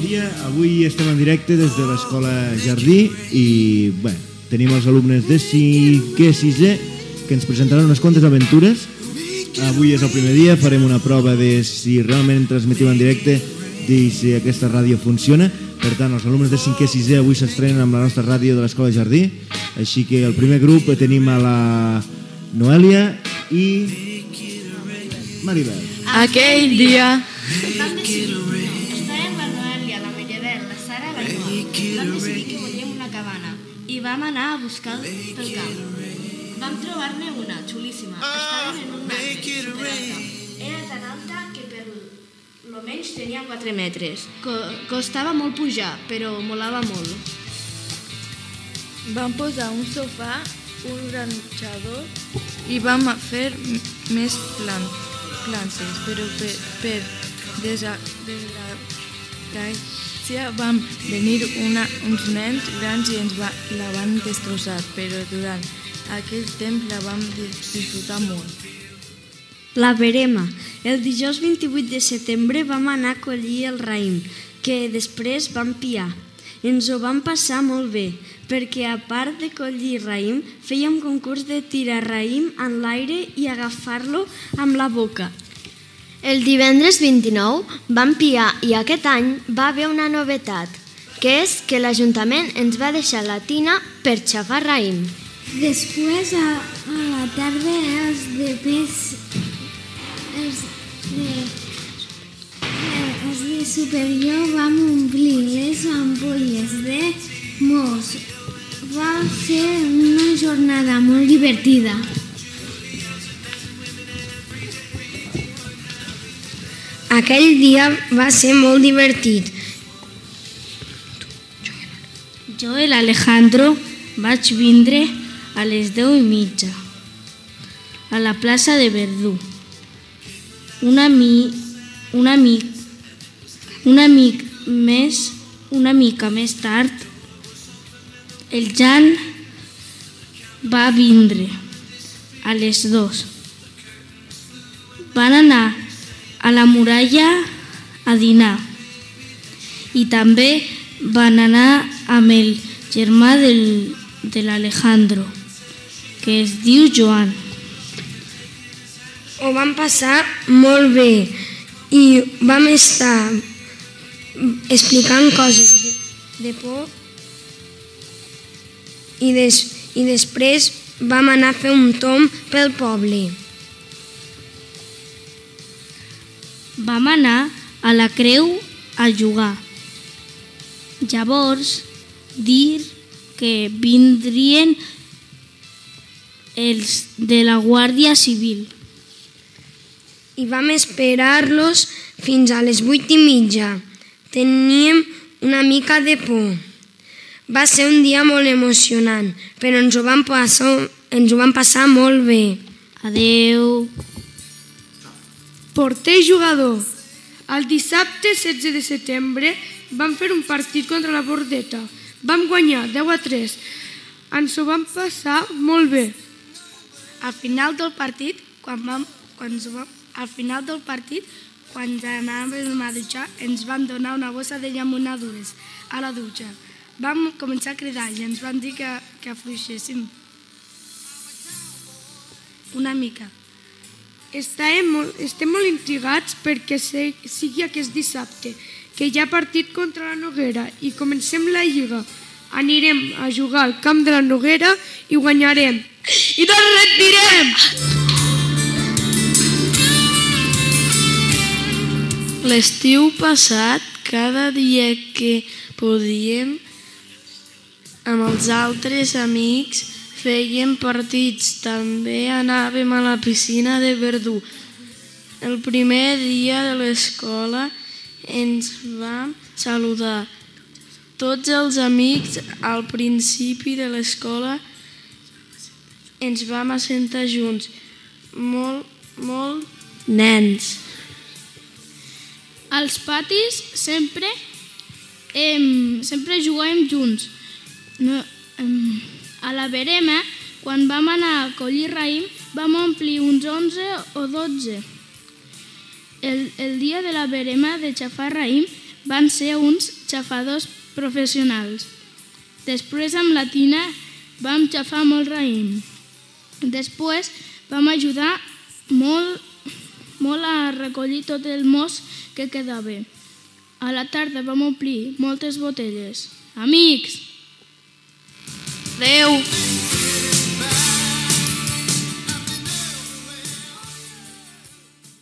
dia. Avui estem en directe des de l'Escola Jardí i bé, tenim els alumnes de 5è, 6è que ens presentaran unes quantes aventures. Avui és el primer dia, farem una prova de si realment transmetim en directe i si aquesta ràdio funciona. Per tant, els alumnes de 5è, 6è avui s'estrenen amb la nostra ràdio de l'Escola Jardí. Així que el primer grup tenim a la Noèlia i Maribel. Aquell dia estàvem la Noèlia, la Maribel, la Sara i la Joan. Vam decidir que volíem una cabana i vam anar a buscar pel camp. Vam trobar-ne una, xulíssima. Estaven en un arbre, superalta. Era tan alta que per lo menys tenia 4 metres. Costava molt pujar, però molava molt. vam posar un sofà, un granxador i vam fer més plantes, però per desgràcia van venir uns nens grans i ens la van destrossar, però durant aquell temps la vam disfrutar molt. La verema. El dijous 28 de setembre vam anar a collir el raïm, que després vam piar. Ens ho vam passar molt bé, perquè a part de collir raïm, fèiem concurs de tirar raïm en l'aire i agafar-lo amb la boca. El divendres 29 vam piar i aquest any va haver una novetat, que és que l'Ajuntament ens va deixar la tina per xafar raïm. Després, a la tarda, els de superior vam omplir les ampolles de mos. Va ser una jornada molt divertida. Aquell dia va ser molt divertit. Jo i l'Alejandro vaig vindre a les 10:30 a la plaça de Verdú. Una mica més tard, el Jan va vindre a les 2. Van anar a la muralla a dinar i també van anar amb el germà de l'Alejandro, que es diu Joan. Ho vam passar molt bé i vam estar explicant coses de por i després vam anar a fer un tomb pel poble. Vam anar a la creu a jugar. Llavors, dir que vindrien els de la Guàrdia Civil. I vam esperar-los fins a les 8:30. Teníem una mica de por. Va ser un dia molt emocionant, però ens ho vam passar molt bé. Adeu. Porter jugador. El dissabte 16 de setembre vam fer un partit contra la Bordeta. Vam guanyar 10-3. Ens ho vam passar molt bé. Al final del partit, quan anàvem a dutxar, ens van donar una bossa de llamonadures a la dutxa. Vam començar a cridar i ens van dir que afluixéssim una mica. Estem molt intrigats perquè sigui aquest dissabte, que hi ha partit contra la Noguera i comencem la lliga. Anirem a jugar al camp de la Noguera i guanyarem. I no ens retirem! L'estiu passat, cada dia que podíem, amb els altres amics, fèiem partits. També anàvem a la piscina de Verdú. El primer dia de l'escola ens vam saludar. Tots els amics al principi de l'escola ens vam assentar junts. Molt nens. Als patis sempre jugàvem junts. A la verema, quan vam anar a collir raïm, vam omplir uns 11 o 12. El dia de la verema de xafar raïm van ser uns xafadors professionals. Després amb la Tina vam xafar molt raïm. Després vam ajudar molt a recollir tot el mos que quedava. A la tarda vam omplir moltes botelles. Amics! Adéu!